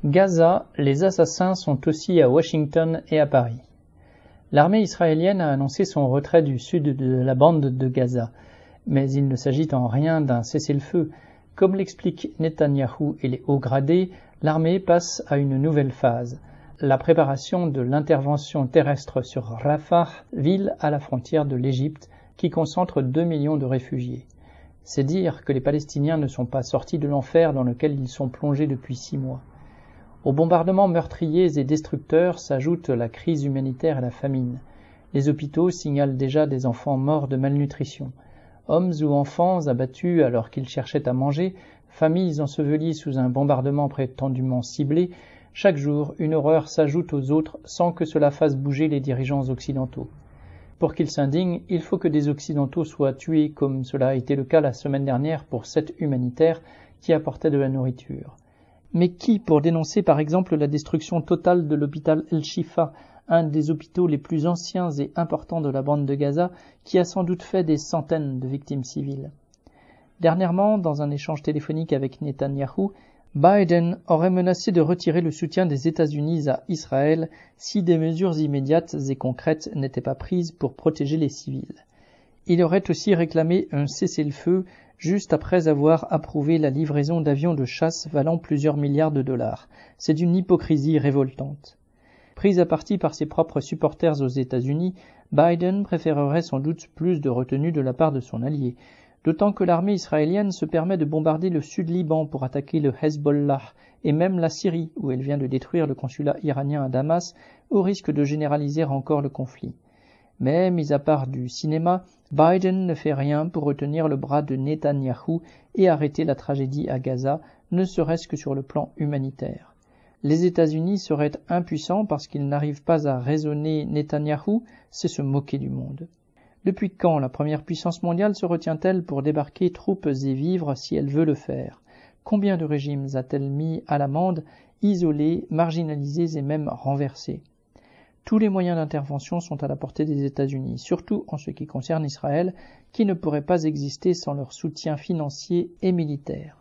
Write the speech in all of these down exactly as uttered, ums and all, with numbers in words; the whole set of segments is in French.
Gaza, les assassins sont aussi à Washington et à Paris. L'armée israélienne a annoncé son retrait du sud de la bande de Gaza, mais il ne s'agit en rien d'un cessez-le-feu. Comme l'expliquent Netanyahou et les hauts gradés, l'armée passe à une nouvelle phase, la préparation de l'intervention terrestre sur Rafah, ville à la frontière de l'Égypte, qui concentre deux millions de réfugiés. C'est dire que les Palestiniens ne sont pas sortis de l'enfer dans lequel ils sont plongés depuis six mois. Aux bombardements meurtriers et destructeurs s'ajoutent la crise humanitaire et la famine. Les hôpitaux signalent déjà des enfants morts de malnutrition. Hommes ou enfants abattus alors qu'ils cherchaient à manger, familles ensevelies sous un bombardement prétendument ciblé, chaque jour une horreur s'ajoute aux autres sans que cela fasse bouger les dirigeants occidentaux. Pour qu'ils s'indignent, il faut que des Occidentaux soient tués, comme cela a été le cas la semaine dernière pour sept humanitaires qui apportaient de la nourriture. Mais qui pour dénoncer par exemple la destruction totale de l'hôpital El-Shifa, un des hôpitaux les plus anciens et importants de la bande de Gaza, qui a sans doute fait des centaines de victimes civiles. Dernièrement, dans un échange téléphonique avec Netanyahou, Biden aurait menacé de retirer le soutien des États-Unis à Israël si des mesures immédiates et concrètes n'étaient pas prises pour protéger les civils. Il aurait aussi réclamé un cessez-le-feu juste après avoir approuvé la livraison d'avions de chasse valant plusieurs milliards de dollars. C'est d'une hypocrisie révoltante. Pris à partie par ses propres supporters aux États-Unis, Biden préférerait sans doute plus de retenue de la part de son allié, d'autant que l'armée israélienne se permet de bombarder le sud-Liban pour attaquer le Hezbollah et même la Syrie, où elle vient de détruire le consulat iranien à Damas, au risque de généraliser encore le conflit. Mais, mis à part du cinéma, Biden ne fait rien pour retenir le bras de Netanyahou et arrêter la tragédie à Gaza, ne serait-ce que sur le plan humanitaire. Les États-Unis seraient impuissants parce qu'ils n'arrivent pas à raisonner Netanyahou, c'est se moquer du monde. Depuis quand la première puissance mondiale se retient-elle pour débarquer troupes et vivres si elle veut le faire? Combien de régimes a-t-elle mis à l'amende, isolés, marginalisés et même renversés? Tous les moyens d'intervention sont à la portée des États-Unis, surtout en ce qui concerne Israël, qui ne pourrait pas exister sans leur soutien financier et militaire.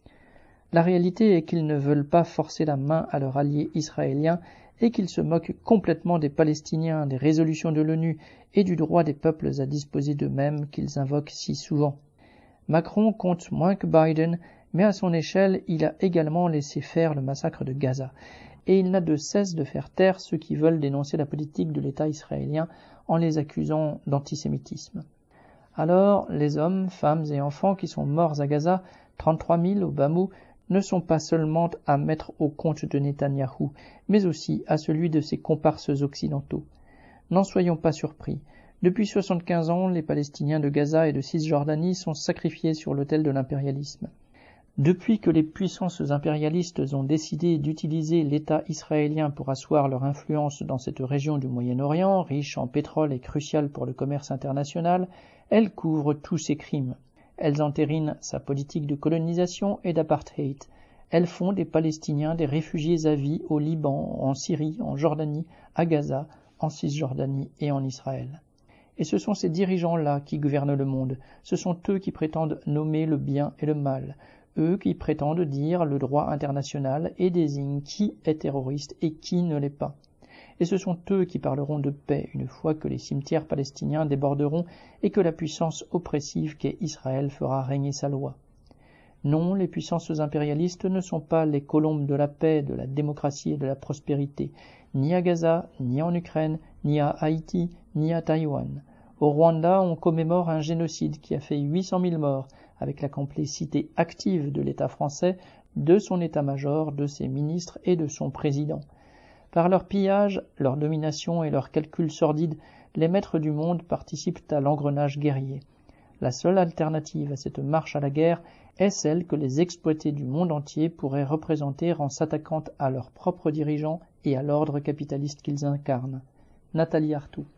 La réalité est qu'ils ne veulent pas forcer la main à leur allié israélien et qu'ils se moquent complètement des Palestiniens, des résolutions de l'ONU et du droit des peuples à disposer d'eux-mêmes qu'ils invoquent si souvent. Macron compte moins que Biden, mais à son échelle, il a également laissé faire le massacre de Gaza, et il n'a de cesse de faire taire ceux qui veulent dénoncer la politique de l'État israélien en les accusant d'antisémitisme. Alors, les hommes, femmes et enfants qui sont morts à Gaza, trente-trois mille au bas mot, ne sont pas seulement à mettre au compte de Netanyahou, mais aussi à celui de ses comparses occidentaux. N'en soyons pas surpris. Depuis soixante-quinze ans, les Palestiniens de Gaza et de Cisjordanie sont sacrifiés sur l'autel de l'impérialisme. Depuis que les puissances impérialistes ont décidé d'utiliser l'État israélien pour asseoir leur influence dans cette région du Moyen-Orient, riche en pétrole et cruciale pour le commerce international, elles couvrent tous ces crimes. Elles entérinent sa politique de colonisation et d'apartheid. Elles font des Palestiniens des réfugiés à vie au Liban, en Syrie, en Jordanie, à Gaza, en Cisjordanie et en Israël. Et ce sont ces dirigeants-là qui gouvernent le monde. Ce sont eux qui prétendent nommer le bien et le mal. Eux qui prétendent dire le droit international et désignent qui est terroriste et qui ne l'est pas. Et ce sont eux qui parleront de paix une fois que les cimetières palestiniens déborderont et que la puissance oppressive qu'est Israël fera régner sa loi. Non, les puissances impérialistes ne sont pas les colombes de la paix, de la démocratie et de la prospérité, ni à Gaza, ni en Ukraine, ni à Haïti, ni à Taïwan. Au Rwanda, on commémore un génocide qui a fait huit cent mille morts, avec la complicité active de l'État français, de son état-major, de ses ministres et de son président. Par leur pillage, leur domination et leurs calculs sordides, les maîtres du monde participent à l'engrenage guerrier. La seule alternative à cette marche à la guerre est celle que les exploités du monde entier pourraient représenter en s'attaquant à leurs propres dirigeants et à l'ordre capitaliste qu'ils incarnent. Nathalie Arthaud.